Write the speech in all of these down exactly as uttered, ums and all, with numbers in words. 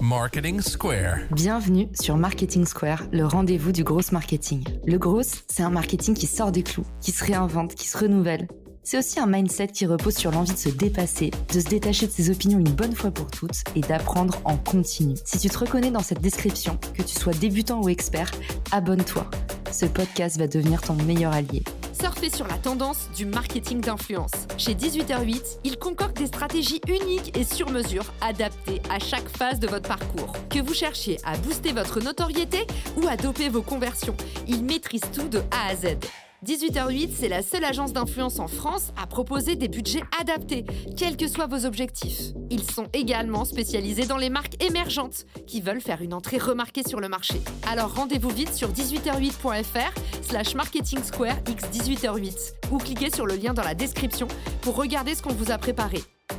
Marketing Square. Bienvenue sur Marketing Square, le rendez-vous du gros marketing. Le gros, c'est un marketing qui sort des clous, qui se réinvente, qui se renouvelle. C'est aussi un mindset qui repose sur l'envie de se dépasser, de se détacher de ses opinions une bonne fois pour toutes et d'apprendre en continu. Si tu te reconnais dans cette description, que tu sois débutant ou expert, abonne-toi. Ce podcast va devenir ton meilleur allié. Surfez sur la tendance du marketing d'influence. Chez dix-huit heures huit, ils concoctent des stratégies uniques et sur mesure, adaptées à chaque phase de votre parcours. Que vous cherchiez à booster votre notoriété ou à doper vos conversions, ils maîtrisent tout de A à Z. dix-huit heures huit, c'est la seule agence d'influence en France à proposer des budgets adaptés, quels que soient vos objectifs. Ils sont également spécialisés dans les marques émergentes qui veulent faire une entrée remarquée sur le marché. Alors rendez-vous vite sur dix-huit heures huit point f r slash marketing square x dix-huit heures huit ou cliquez sur le lien dans la description pour regarder ce qu'on vous a préparé.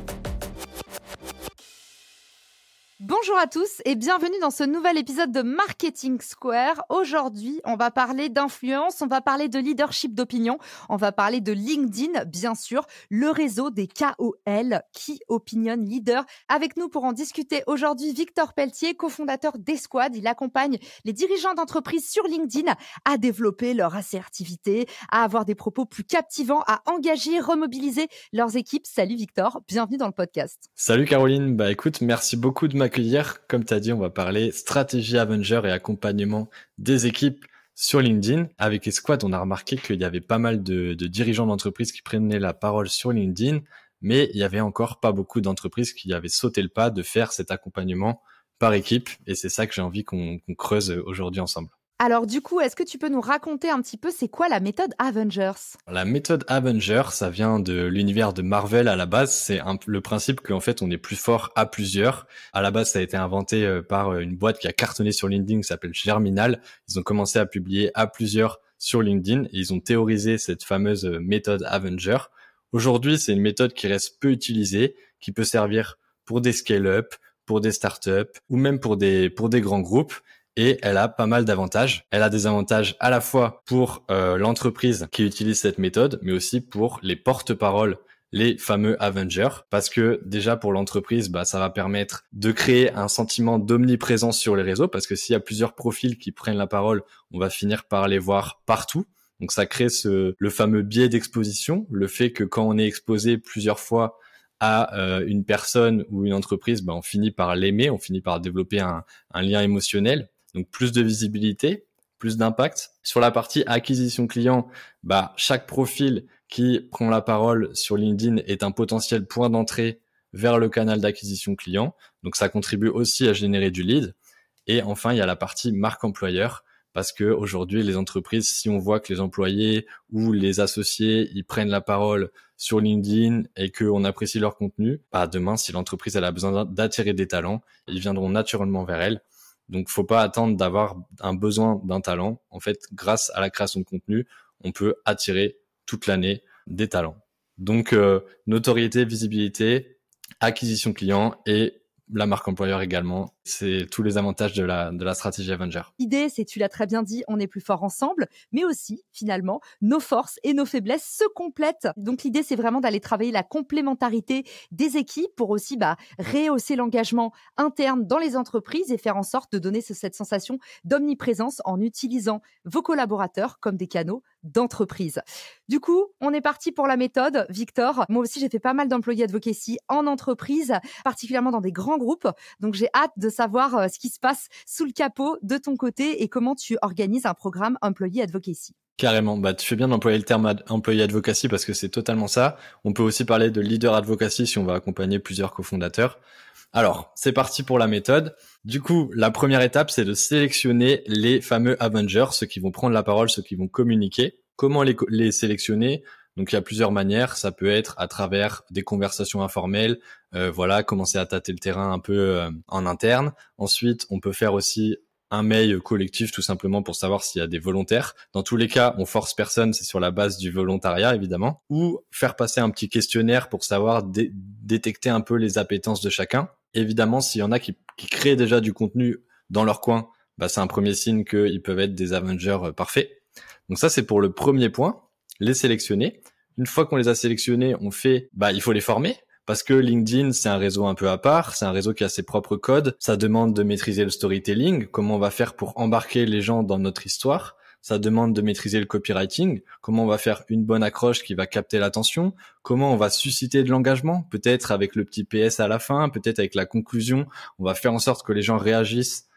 Bonjour à tous et bienvenue dans ce nouvel épisode de Marketing Square. Aujourd'hui, on va parler d'influence, on va parler de leadership d'opinion, on va parler de LinkedIn, bien sûr, le réseau des K O L, Key Opinion Leader. Avec nous pour en discuter aujourd'hui, Victor Pelletier, cofondateur d'Esquad. Il accompagne les dirigeants d'entreprises sur LinkedIn à développer leur assertivité, à avoir des propos plus captivants, à engager, remobiliser leurs équipes. Salut Victor, bienvenue dans le podcast. Salut Caroline, bah écoute, merci beaucoup de m'accueillir. Comme tu as dit, on va parler stratégie Avenger et accompagnement des équipes sur LinkedIn. Avec Esquad, on a remarqué qu'il y avait pas mal de, de dirigeants d'entreprises qui prenaient la parole sur LinkedIn, mais il y avait encore pas beaucoup d'entreprises qui avaient sauté le pas de faire cet accompagnement par équipe. Et c'est ça que j'ai envie qu'on, qu'on creuse aujourd'hui ensemble. Alors du coup, est-ce que tu peux nous raconter un petit peu c'est quoi la méthode Avengers ? La méthode Avenger, ça vient de l'univers de Marvel à la base. C'est un, le principe qu'en fait on est plus fort à plusieurs. À la base, ça a été inventé par une boîte qui a cartonné sur LinkedIn qui s'appelle Germinal. Ils ont commencé à publier à plusieurs sur LinkedIn et ils ont théorisé cette fameuse méthode Avenger. Aujourd'hui, c'est une méthode qui reste peu utilisée, qui peut servir pour des scale-up, pour des startups ou même pour des pour des grands groupes. Et elle a pas mal d'avantages. Elle a des avantages à la fois pour euh, l'entreprise qui utilise cette méthode, mais aussi pour les porte-paroles, les fameux Avengers. Parce que déjà pour l'entreprise, bah ça va permettre de créer un sentiment d'omniprésence sur les réseaux. Parce que s'il y a plusieurs profils qui prennent la parole, on va finir par les voir partout. Donc ça crée ce le fameux biais d'exposition, le fait que quand on est exposé plusieurs fois à euh, une personne ou une entreprise, bah on finit par l'aimer, on finit par développer un, un lien émotionnel. Donc plus de visibilité, plus d'impact. Sur la partie acquisition client, bah chaque profil qui prend la parole sur LinkedIn est un potentiel point d'entrée vers le canal d'acquisition client. Donc ça contribue aussi à générer du lead. Et enfin, il y a la partie marque employeur parce que aujourd'hui les entreprises, si on voit que les employés ou les associés, ils prennent la parole sur LinkedIn et qu'on apprécie leur contenu, bah demain si l'entreprise elle a besoin d'attirer des talents, ils viendront naturellement vers elle. Donc, faut pas attendre d'avoir un besoin d'un talent. En fait, grâce à la création de contenu, on peut attirer toute l'année des talents. Donc, euh, notoriété, visibilité, acquisition client et la marque employeur également. C'est tous les avantages de la, de la stratégie Avenger. L'idée, c'est, tu l'as très bien dit, on est plus fort ensemble, mais aussi, finalement, nos forces et nos faiblesses se complètent. Donc, l'idée, c'est vraiment d'aller travailler la complémentarité des équipes pour aussi bah, rehausser l'engagement interne dans les entreprises et faire en sorte de donner cette sensation d'omniprésence en utilisant vos collaborateurs comme des canaux d'entreprise. Du coup, on est parti pour la méthode. Victor, moi aussi, j'ai fait pas mal d'employés advocacy en entreprise, particulièrement dans des grands groupes. Donc, j'ai hâte de savoir euh, ce qui se passe sous le capot de ton côté et comment tu organises un programme employé advocacy. Carrément, bah tu fais bien d'employer le terme ad- employé advocacy parce que c'est totalement ça. On peut aussi parler de leader advocacy si on va accompagner plusieurs cofondateurs. Alors, c'est parti pour la méthode. Du coup, la première étape, c'est de sélectionner les fameux Avengers, ceux qui vont prendre la parole, ceux qui vont communiquer. Comment les, les sélectionner ? Donc, il y a plusieurs manières. Ça peut être à travers des conversations informelles, euh, voilà, commencer à tâter le terrain un peu euh, en interne. Ensuite, on peut faire aussi un mail collectif tout simplement pour savoir s'il y a des volontaires. Dans tous les cas, on force personne, c'est sur la base du volontariat évidemment. Ou faire passer un petit questionnaire pour savoir dé- détecter un peu les appétences de chacun. Évidemment, s'il y en a qui, qui créent déjà du contenu dans leur coin, bah, c'est un premier signe qu'ils peuvent être des Avengers euh, parfaits. Donc ça, c'est pour le premier point, les sélectionner. Une fois qu'on les a sélectionnés, on fait, bah, il faut les former. Parce que LinkedIn, c'est un réseau un peu à part, c'est un réseau qui a ses propres codes, ça demande de maîtriser le storytelling, comment on va faire pour embarquer les gens dans notre histoire, ça demande de maîtriser le copywriting, comment on va faire une bonne accroche qui va capter l'attention, comment on va susciter de l'engagement, peut-être avec le petit P S à la fin, peut-être avec la conclusion, on va faire en sorte que les gens réagissent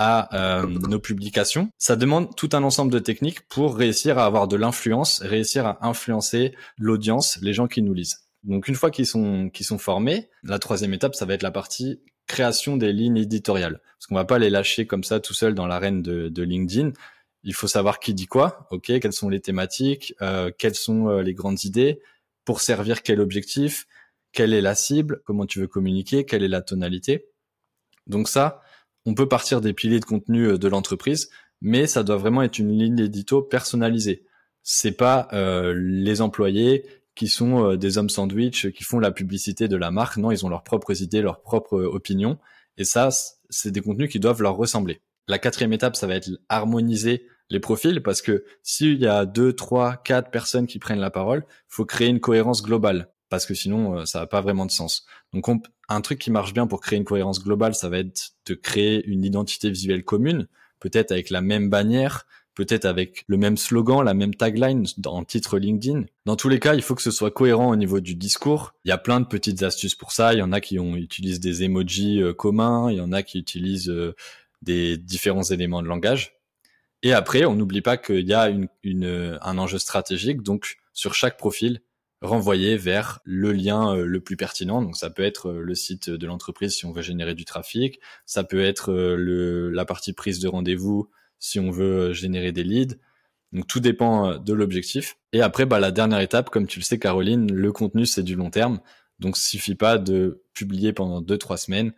à euh, nos publications. Ça demande tout un ensemble de techniques pour réussir à avoir de l'influence, réussir à influencer l'audience, les gens qui nous lisent. Donc une fois qu'ils sont qu'ils sont formés, la troisième étape, ça va être la partie création des lignes éditoriales. Parce qu'on va pas les lâcher comme ça tout seul dans l'arène de, de LinkedIn. Il faut savoir qui dit quoi, ok, quelles sont les thématiques, euh, quelles sont euh, les grandes idées, pour servir quel objectif, quelle est la cible, comment tu veux communiquer, quelle est la tonalité. Donc ça, on peut partir des piliers de contenu de l'entreprise, mais ça doit vraiment être une ligne édito personnalisée. C'est pas euh, les employés qui sont euh, des hommes sandwich, qui font la publicité de la marque. Non, ils ont leurs propres idées, leurs propres opinions. Et ça, c'est des contenus qui doivent leur ressembler. La quatrième étape, ça va être harmoniser les profils, parce que s'il y a deux, trois, quatre personnes qui prennent la parole, faut créer une cohérence globale, parce que sinon, euh, ça n'a pas vraiment de sens. Donc, on, un truc qui marche bien pour créer une cohérence globale, ça va être de créer une identité visuelle commune, peut-être avec la même bannière, peut-être avec le même slogan, la même tagline en titre LinkedIn. Dans tous les cas, il faut que ce soit cohérent au niveau du discours. Il y a plein de petites astuces pour ça. Il y en a qui ont, utilisent des emojis euh, communs, il y en a qui utilisent euh, des différents éléments de langage. Et après, on n'oublie pas qu'il y a une, une, un enjeu stratégique. Donc, sur chaque profil, renvoyer vers le lien euh, le plus pertinent. Donc, ça peut être euh, le site de l'entreprise si on veut générer du trafic. Ça peut être euh, le, la partie prise de rendez-vous si on veut générer des leads. Donc, tout dépend de l'objectif. Et après, bah, la dernière étape, comme tu le sais, Caroline, le contenu, c'est du long terme. Donc, il suffit pas de publier pendant deux, trois semaines.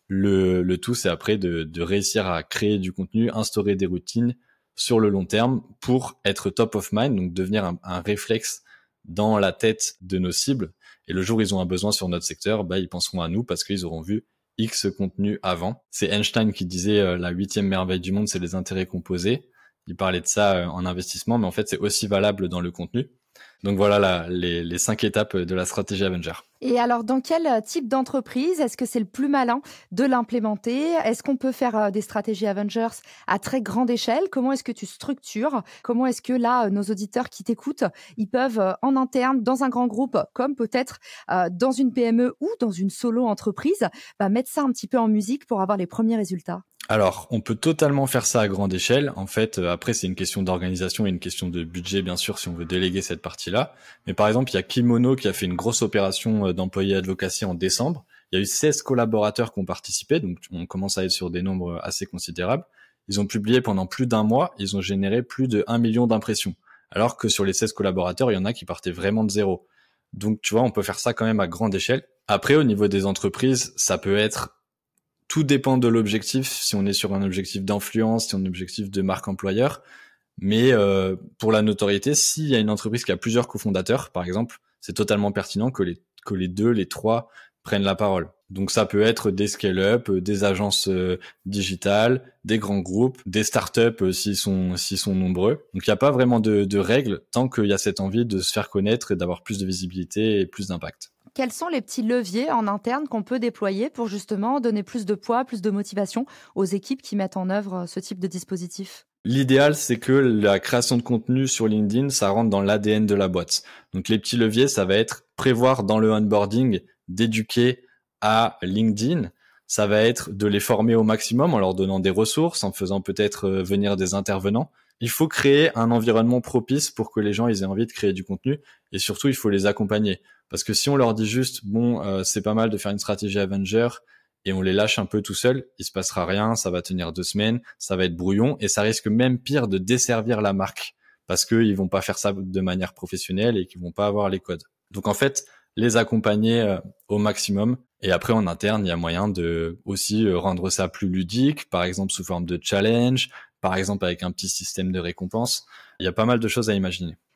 Le, le tout, c'est après de, de réussir à créer du contenu, instaurer des routines sur le long terme pour être top of mind, donc devenir un, un réflexe dans la tête de nos cibles. Et le jour où ils ont un besoin sur notre secteur, bah, ils penseront à nous parce qu'ils auront vu X contenu avant. C'est Einstein qui disait euh, la huitième merveille du monde, c'est les intérêts composés. Il parlait de ça euh, en investissement, mais en fait, c'est aussi valable dans le contenu. Donc voilà la, les, les cinq étapes de la stratégie Avenger. Et alors, dans quel type d'entreprise est-ce que c'est le plus malin de l'implémenter? Est-ce qu'on peut faire des stratégies Avengers à très grande échelle? Comment est-ce que tu structures? Comment est-ce que là, nos auditeurs qui t'écoutent, ils peuvent en interne, dans un grand groupe, comme peut-être euh, dans une P M E ou dans une solo-entreprise, bah, mettre ça un petit peu en musique pour avoir les premiers résultats? Alors, on peut totalement faire ça à grande échelle. En fait, euh, après, c'est une question d'organisation et une question de budget, bien sûr, si on veut déléguer cette partie-là. Mais par exemple, il y a Kimono qui a fait une grosse opération d'employés advocacy en décembre. Il y a eu seize collaborateurs qui ont participé, donc on commence à être sur des nombres assez considérables. Ils ont publié pendant plus d'un mois, ils ont généré plus de un million d'impressions. Alors que sur les seize collaborateurs, il y en a qui partaient vraiment de zéro. Donc, tu vois, on peut faire ça quand même à grande échelle. Après, au niveau des entreprises, ça peut être... Tout dépend de l'objectif, si on est sur un objectif d'influence, si on a un objectif de marque employeur. Mais euh, pour la notoriété, s'il y a une entreprise qui a plusieurs cofondateurs, par exemple, c'est totalement pertinent que les, que les deux, les trois prennent la parole. Donc ça peut être des scale-up, des agences euh, digitales, des grands groupes, des startups euh, s'ils sont, s'ils sont nombreux. Donc il n'y a pas vraiment de, de règles tant qu'il y a cette envie de se faire connaître et d'avoir plus de visibilité et plus d'impact. Quels sont les petits leviers en interne qu'on peut déployer pour justement donner plus de poids, plus de motivation aux équipes qui mettent en œuvre ce type de dispositif? L'idéal, c'est que la création de contenu sur LinkedIn, ça rentre dans l'A D N de la boîte. Donc les petits leviers, ça va être prévoir dans le onboarding d'éduquer à LinkedIn. Ça va être de les former au maximum en leur donnant des ressources, en faisant peut-être venir des intervenants. Il faut créer un environnement propice pour que les gens ils aient envie de créer du contenu et surtout, il faut les accompagner. Parce que si on leur dit juste, bon, euh, c'est pas mal de faire une stratégie Avenger et on les lâche un peu tout seul, il se passera rien, ça va tenir deux semaines, ça va être brouillon et ça risque même pire de desservir la marque parce qu'ils vont pas faire ça de manière professionnelle et qu'ils vont pas avoir les codes. Donc en fait, les accompagner euh, au maximum. Et après, en interne, il y a moyen de aussi rendre ça plus ludique, par exemple sous forme de challenge, par exemple avec un petit système de récompense. Il y a pas mal de choses à imaginer.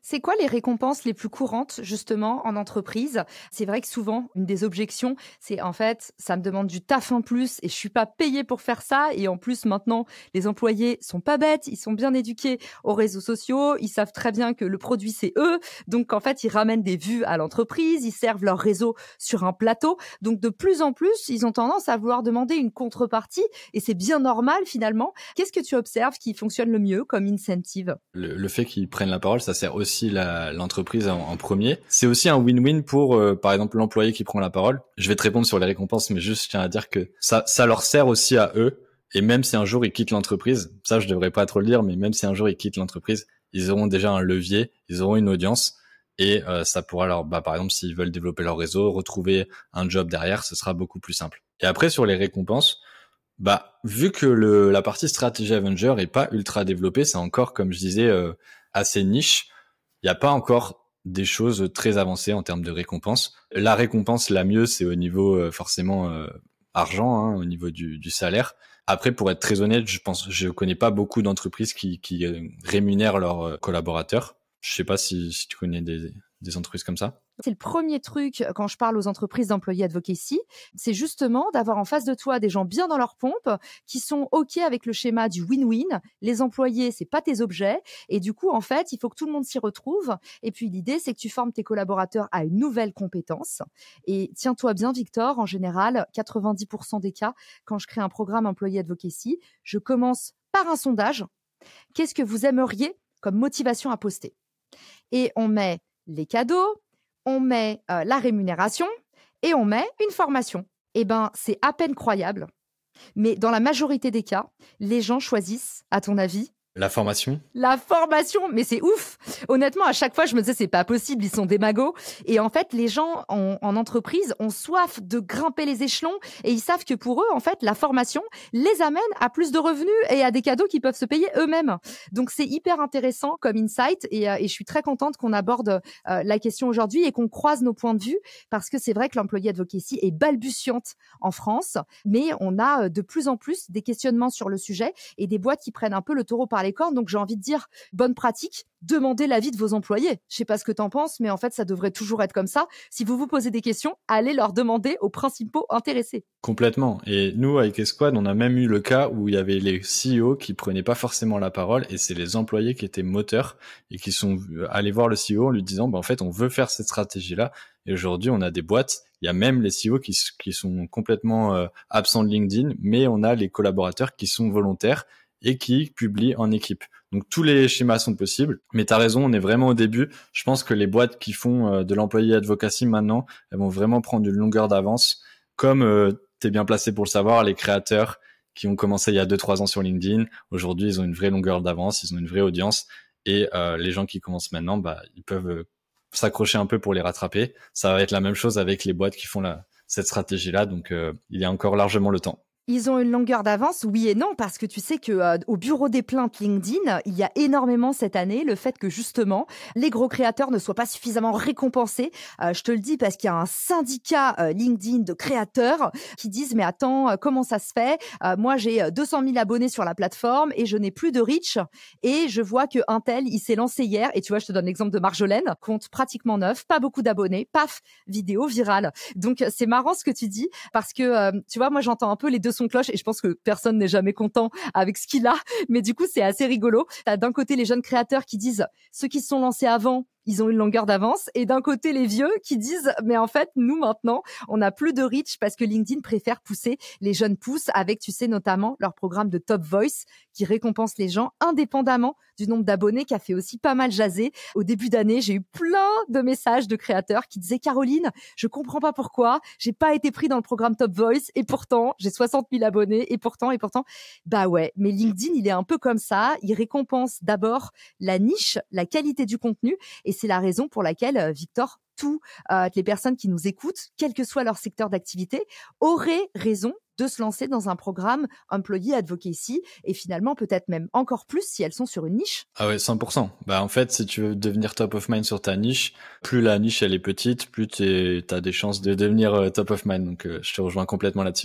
C'est quoi les récompenses les plus courantes, justement, en entreprise? C'est vrai que souvent, une des objections, c'est en fait, ça me demande du taf en plus et je suis pas payée pour faire ça. Et en plus, maintenant, les employés sont pas bêtes, ils sont bien éduqués aux réseaux sociaux, ils savent très bien que le produit, c'est eux. Donc, en fait, ils ramènent des vues à l'entreprise, ils servent leur réseau sur un plateau. Donc, de plus en plus, ils ont tendance à vouloir demander une contrepartie et c'est bien normal, finalement. Qu'est-ce que tu observes qui fonctionne le mieux comme incentive? Le, le fait qu'ils prennent la parole, ça sert aussi La, l'entreprise en, en premier. C'est aussi un win-win pour, euh, par exemple, l'employé qui prend la parole. Je vais te répondre sur les récompenses, mais juste, je tiens à dire que ça, ça leur sert aussi à eux. Et même si un jour ils quittent l'entreprise, ça, je devrais pas trop le dire, mais même si un jour ils quittent l'entreprise, ils auront déjà un levier, ils auront une audience. Et euh, ça pourra leur, bah, par exemple, s'ils veulent développer leur réseau, retrouver un job derrière, ce sera beaucoup plus simple. Et après, sur les récompenses, bah, vu que le, la partie stratégie Avenger est pas ultra développée, c'est encore, comme je disais, euh, assez niche. Il n'y a pas encore des choses très avancées en termes de récompenses. La récompense la mieux, c'est au niveau euh, forcément euh, argent, hein, au niveau du, du salaire. Après, pour être très honnête, je pense, je connais pas beaucoup d'entreprises qui, qui euh, rémunèrent leurs euh, collaborateurs. Je sais pas si, si tu connais des, des entreprises comme ça. C'est le premier truc quand je parle aux entreprises d'employés advocacy, c'est justement d'avoir en face de toi des gens bien dans leur pompe, qui sont OK avec le schéma du win-win. Les employés, c'est pas tes objets. Et du coup, en fait, il faut que tout le monde s'y retrouve. Et puis, l'idée, c'est que tu formes tes collaborateurs à une nouvelle compétence. Et tiens-toi bien, Victor, en général, quatre-vingt-dix pour cent des cas, quand je crée un programme employé advocacy, je commence par un sondage. Qu'est-ce que vous aimeriez comme motivation à poster? Et on met les cadeaux, on met euh, la rémunération et on met une formation. Eh ben, c'est à peine croyable. Mais dans la majorité des cas, les gens choisissent, à ton avis, La formation? la formation. Mais c'est ouf. Honnêtement, à chaque fois, je me disais, c'est pas possible, ils sont des magots. Et en fait, les gens en, en entreprise ont soif de grimper les échelons et ils savent que pour eux, en fait, la formation les amène à plus de revenus et à des cadeaux qu'ils peuvent se payer eux-mêmes. Donc, c'est hyper intéressant comme insight et, euh, et je suis très contente qu'on aborde euh, la question aujourd'hui et qu'on croise nos points de vue parce que c'est vrai que l'employé advocacy est balbutiante en France, mais on a de plus en plus des questionnements sur le sujet et des boîtes qui prennent un peu le taureau par les cornes. Donc, j'ai envie de dire, bonne pratique, demandez l'avis de vos employés. Je sais pas ce que t'en penses, mais en fait, ça devrait toujours être comme ça. Si vous vous posez des questions, allez leur demander aux principaux intéressés. Complètement. Et nous, avec Esquad, on a même eu le cas où il y avait les C E O qui prenaient pas forcément la parole et c'est les employés qui étaient moteurs et qui sont allés voir le C E O en lui disant, bah, en fait, on veut faire cette stratégie-là. Et aujourd'hui, on a des boîtes, il y a même les C E O qui, qui sont complètement euh, absents de LinkedIn, mais on a les collaborateurs qui sont volontaires et qui publient en équipe. Donc tous les schémas sont possibles, mais tu as raison, on est vraiment au début. Je pense que les boîtes qui font euh, de l'employé advocacy maintenant, elles vont vraiment prendre une longueur d'avance. Comme euh, tu es bien placé pour le savoir, les créateurs qui ont commencé il y a deux trois ans sur LinkedIn, aujourd'hui ils ont une vraie longueur d'avance, ils ont une vraie audience et euh, les gens qui commencent maintenant, bah ils peuvent euh, s'accrocher un peu pour les rattraper. Ça va être la même chose avec les boîtes qui font la, cette stratégie-là, donc euh, il y a encore largement le temps. Ils ont une longueur d'avance, oui et non, parce que tu sais que euh, au bureau des plaintes LinkedIn, il y a énormément cette année le fait que justement les gros créateurs ne soient pas suffisamment récompensés. Euh, je te le dis parce qu'il y a un syndicat euh, LinkedIn de créateurs qui disent mais attends, euh, comment ça se fait? euh, Moi j'ai deux cent mille abonnés sur la plateforme et je n'ai plus de reach et je vois que un tel il s'est lancé hier et tu vois je te donne l'exemple de Marjolaine, compte pratiquement neuf, pas beaucoup d'abonnés, paf, vidéo virale. Donc c'est marrant ce que tu dis parce que euh, tu vois moi j'entends un peu les deux son cloche et je pense que personne n'est jamais content avec ce qu'il a, mais du coup c'est assez rigolo. T'as d'un côté les jeunes créateurs qui disent ceux qui se sont lancés avant ils ont une longueur d'avance et d'un côté les vieux qui disent mais en fait nous maintenant on n'a plus de reach parce que LinkedIn préfère pousser les jeunes pousses avec tu sais notamment leur programme de Top Voice qui récompense les gens indépendamment du nombre d'abonnés qui a fait aussi pas mal jaser. Au début d'année j'ai eu plein de messages de créateurs qui disaient Caroline je comprends pas pourquoi j'ai pas été pris dans le programme Top Voice et pourtant j'ai soixante mille abonnés et pourtant et pourtant bah ouais mais LinkedIn il est un peu comme ça, il récompense d'abord la niche, la qualité du contenu et c'est la raison pour laquelle, Victor, toutes euh, les personnes qui nous écoutent, quel que soit leur secteur d'activité, auraient raison de se lancer dans un programme Employee Advocacy et finalement peut-être même encore plus si elles sont sur une niche. Ah ouais, cent pour cent. Bah en fait, si tu veux devenir top of mind sur ta niche, plus la niche elle est petite, plus tu as des chances de devenir euh, top of mind. Donc euh, je te rejoins complètement là-dessus.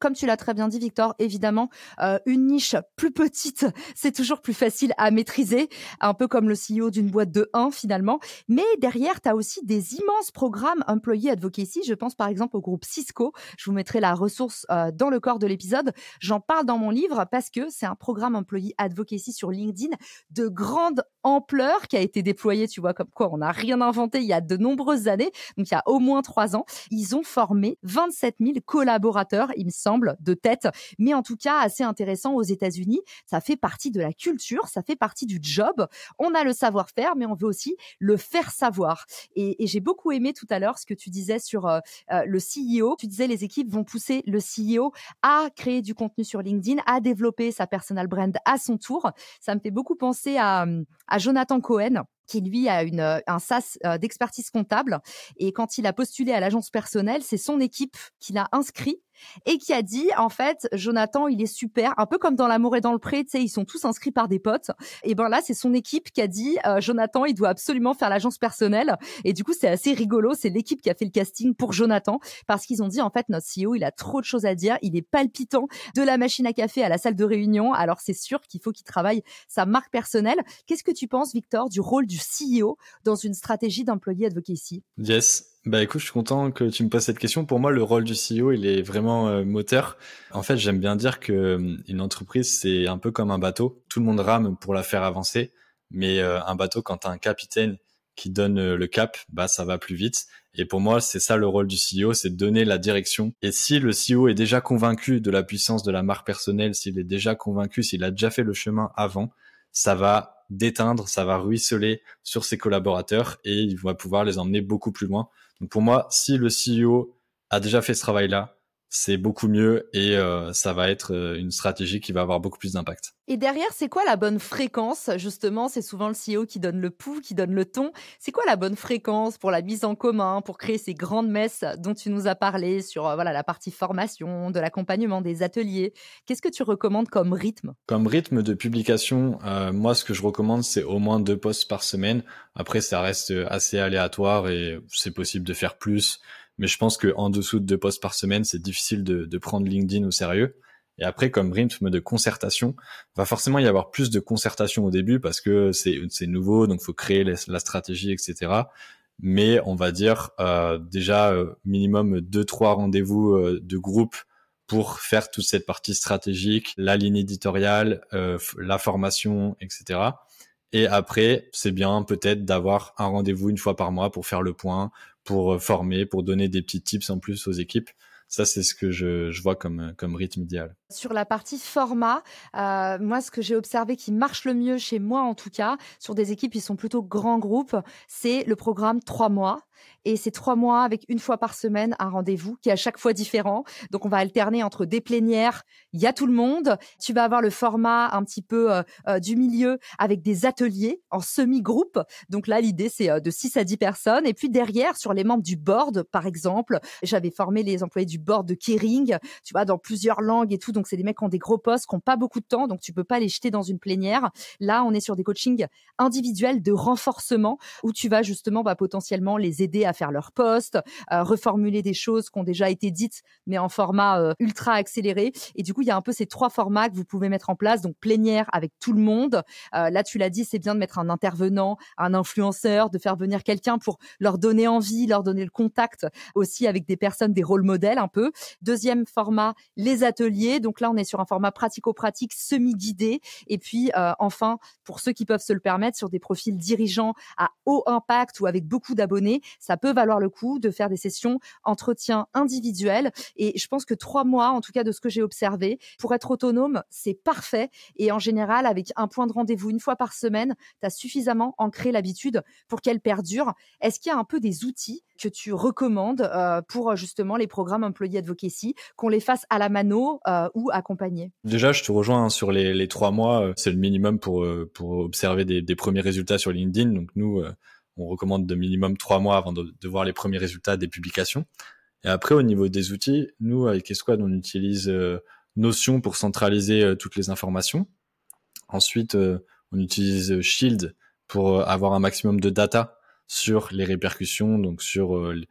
comme tu l'as très bien dit, Victor, évidemment, euh, une niche plus petite, c'est toujours plus facile à maîtriser, un peu comme le C E O d'une boîte de un finalement. Mais derrière, tu as aussi des immenses programmes Employee Advocacy. Je pense par exemple au groupe Cisco. Je vous mettrai la ressource euh, dans le corps de l'épisode. J'en parle dans mon livre parce que c'est un programme Employee Advocacy sur LinkedIn de grande ampleur qui a été déployé, tu vois, comme quoi on n'a rien inventé il y a de nombreuses années, donc il y a au moins trois ans. Ils ont formé vingt-sept mille collaborateurs, il me semble, de tête, mais en tout cas assez intéressant aux États-Unis. Ça fait partie de la culture, ça fait partie du job. On a le savoir-faire, mais on veut aussi le faire savoir. Et, et j'ai beaucoup aimé tout à l'heure ce que tu disais sur euh, euh, le C E O. Tu disais les équipes vont pousser le C E O à créer du contenu sur LinkedIn, à développer sa personal brand à son tour. Ça me fait beaucoup penser à, à Jonathan Cohen, qui lui a une, un SaaS euh, d'expertise comptable. Et quand il a postulé à l'agence personnelle, c'est son équipe qui l'a inscrit et qui a dit, en fait, Jonathan, il est super, un peu comme dans L'amour est dans le pré, tu sais, ils sont tous inscrits par des potes. Et ben là, c'est son équipe qui a dit, euh, Jonathan, il doit absolument faire l'agence personnelle. Et du coup, c'est assez rigolo, c'est l'équipe qui a fait le casting pour Jonathan, parce qu'ils ont dit, en fait, notre C E O, il a trop de choses à dire, il est palpitant de la machine à café à la salle de réunion, alors c'est sûr qu'il faut qu'il travaille sa marque personnelle. Qu'est-ce que tu penses, Victor, du rôle du C E O dans une stratégie d'employee advocacy? Yes. Bah écoute, je suis content que tu me poses cette question. Pour moi, le rôle du C E O, il est vraiment euh, moteur. En fait, j'aime bien dire que euh, une entreprise, c'est un peu comme un bateau. Tout le monde rame pour la faire avancer, mais euh, un bateau, quand t'as un capitaine qui donne euh, le cap, bah ça va plus vite. Et pour moi, c'est ça le rôle du C E O, c'est de donner la direction. Et si le C E O est déjà convaincu de la puissance de la marque personnelle, s'il est déjà convaincu, s'il a déjà fait le chemin avant, ça va d'éteindre, ça va ruisseler sur ses collaborateurs et il va pouvoir les emmener beaucoup plus loin. Donc pour moi, si le C E O a déjà fait ce travail-là, c'est beaucoup mieux et euh, ça va être euh, une stratégie qui va avoir beaucoup plus d'impact. Et derrière, c'est quoi la bonne fréquence? Justement, c'est souvent le C E O qui donne le pouls, qui donne le ton. C'est quoi la bonne fréquence pour la mise en commun, pour créer ces grandes messes dont tu nous as parlé sur euh, voilà la partie formation, de l'accompagnement, des ateliers? Qu'est-ce que tu recommandes comme rythme? Comme rythme de publication, euh, moi, ce que je recommande, c'est au moins deux posts par semaine. Après, ça reste assez aléatoire et c'est possible de faire plus. Mais je pense qu'en dessous de deux posts par semaine, c'est difficile de, de prendre LinkedIn au sérieux. Et après, comme rythme de concertation, va forcément y avoir plus de concertation au début parce que c'est, c'est nouveau, donc faut créer les, la stratégie, et cetera. Mais on va dire euh, déjà euh, minimum deux, trois rendez-vous euh, de groupe pour faire toute cette partie stratégique, la ligne éditoriale, euh, la formation, et cetera. Et après, c'est bien peut-être d'avoir un rendez-vous une fois par mois pour faire le point, pour former, pour donner des petits tips en plus aux équipes. Ça, c'est ce que je, je vois comme, comme rythme idéal. Sur la partie format, euh, moi, ce que j'ai observé qui marche le mieux chez moi, en tout cas, sur des équipes qui sont plutôt grands groupes, c'est le programme trois mois. Et c'est trois mois avec une fois par semaine un rendez-vous qui est à chaque fois différent. Donc, on va alterner entre des plénières, il y a tout le monde. Tu vas avoir le format un petit peu euh, euh, du milieu avec des ateliers en semi-groupe. Donc là, l'idée, c'est euh, de six à dix personnes. Et puis derrière, sur les membres du board, par exemple, j'avais formé les employés du board de Kering, tu vois, dans plusieurs langues et tout. Donc, c'est des mecs qui ont des gros postes, qui n'ont pas beaucoup de temps. Donc, tu peux pas les jeter dans une plénière. Là, on est sur des coachings individuels de renforcement où tu vas justement bah, potentiellement les aider à faire leur poste, euh, reformuler des choses qui ont déjà été dites, mais en format euh, ultra accéléré. Et du coup, il y a un peu ces trois formats que vous pouvez mettre en place. Donc, plénière avec tout le monde. Euh, là, tu l'as dit, c'est bien de mettre un intervenant, un influenceur, de faire venir quelqu'un pour leur donner envie, leur donner le contact aussi avec des personnes, des rôles modèles un peu. Deuxième format, les ateliers. Donc là, on est sur un format pratico-pratique semi-guidé. Et puis, euh, enfin, pour ceux qui peuvent se le permettre, sur des profils dirigeants à haut impact ou avec beaucoup d'abonnés, ça peut valoir le coup de faire des sessions entretien individuels. Et je pense que trois mois, en tout cas de ce que j'ai observé, pour être autonome, c'est parfait. Et en général, avec un point de rendez-vous une fois par semaine, tu as suffisamment ancré l'habitude pour qu'elle perdure. Est-ce qu'il y a un peu des outils que tu recommandes euh, pour justement les programmes Employee Advocacy, qu'on les fasse à la mano euh, ou accompagner? Déjà, je te rejoins hein, sur les, les trois mois. Euh, c'est le minimum pour, euh, pour observer des, des premiers résultats sur LinkedIn. Donc nous, euh, on recommande de minimum trois mois avant de, de voir les premiers résultats des publications. Et après, au niveau des outils, nous, avec Esquad, on utilise euh, Notion pour centraliser euh, toutes les informations. Ensuite, euh, on utilise Shield pour euh, avoir un maximum de data sur les répercussions, donc sur euh,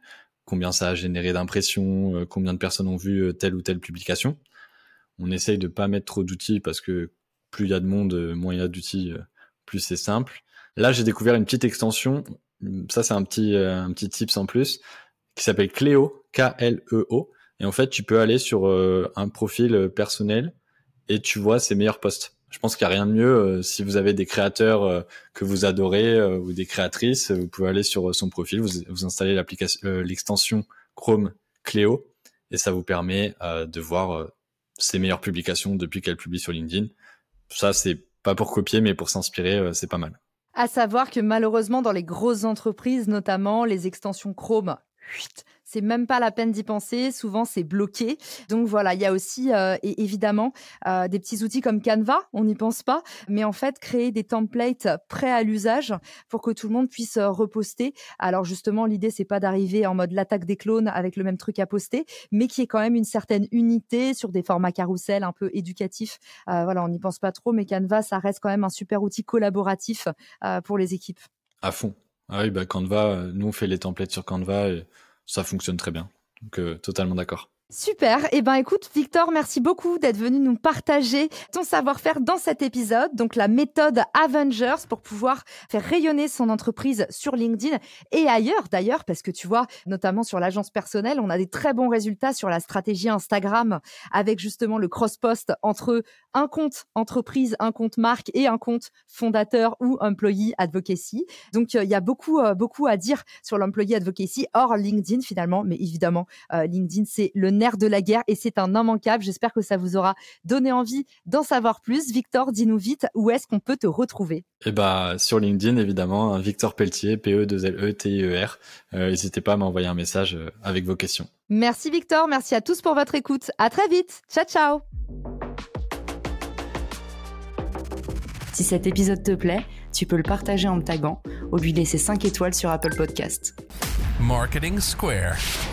combien ça a généré d'impressions, euh, combien de personnes ont vu euh, telle ou telle publication. On essaye de pas mettre trop d'outils parce que plus il y a de monde, moins il y a d'outils, euh, plus c'est simple. Là, j'ai découvert une petite extension. Ça, c'est un petit, euh, un petit tips en plus qui s'appelle Cleo, K L E O. Et en fait, tu peux aller sur euh, un profil personnel et tu vois ses meilleurs posts. Je pense qu'il n'y a rien de mieux. Euh, si vous avez des créateurs euh, que vous adorez euh, ou des créatrices, vous pouvez aller sur son profil, vous, vous installez l'application, euh, l'extension Chrome Cleo et ça vous permet euh, de voir euh, ses meilleures publications depuis qu'elle publie sur LinkedIn. Ça, c'est pas pour copier, mais pour s'inspirer, euh, c'est pas mal. À savoir que malheureusement, dans les grosses entreprises, notamment les extensions Chrome, chut, c'est même pas la peine d'y penser. Souvent, c'est bloqué. Donc voilà, il y a aussi euh, et évidemment euh, des petits outils comme Canva. On n'y pense pas, mais en fait, créer des templates prêts à l'usage pour que tout le monde puisse euh, reposter. Alors justement, l'idée c'est pas d'arriver en mode l'attaque des clones avec le même truc à poster, mais qui est quand même une certaine unité sur des formats carousel un peu éducatifs. Euh, voilà, on n'y pense pas trop, mais Canva, ça reste quand même un super outil collaboratif euh, pour les équipes. À fond. Ah oui, bah Canva, nous on fait les templates sur Canva et ça fonctionne très bien. Donc euh, totalement d'accord. Super. Eh ben, écoute, Victor, merci beaucoup d'être venu nous partager ton savoir-faire dans cet épisode. Donc, la méthode Avengers pour pouvoir faire rayonner son entreprise sur LinkedIn et ailleurs d'ailleurs, parce que tu vois, notamment sur l'agence personnelle, on a des très bons résultats sur la stratégie Instagram avec justement le cross-post entre un compte entreprise, un compte marque et un compte fondateur ou employee advocacy. Donc, il euh, y a beaucoup, euh, beaucoup à dire sur l'employee advocacy hors LinkedIn finalement. Mais évidemment, euh, LinkedIn, c'est le nerf de la guerre et c'est un immanquable. J'espère que ça vous aura donné envie d'en savoir plus. Victor, dis-nous vite, où est-ce qu'on peut te retrouver? Eh bah, sur LinkedIn, évidemment, Victor Pelletier, P E deux L E T I E R. Euh, n'hésitez pas à m'envoyer un message euh, avec vos questions. Merci Victor, merci à tous pour votre écoute. À très vite. Ciao, ciao. Si cet épisode te plaît, tu peux le partager en me taguant ou lui laisser cinq étoiles sur Apple Podcast. Marketing Square.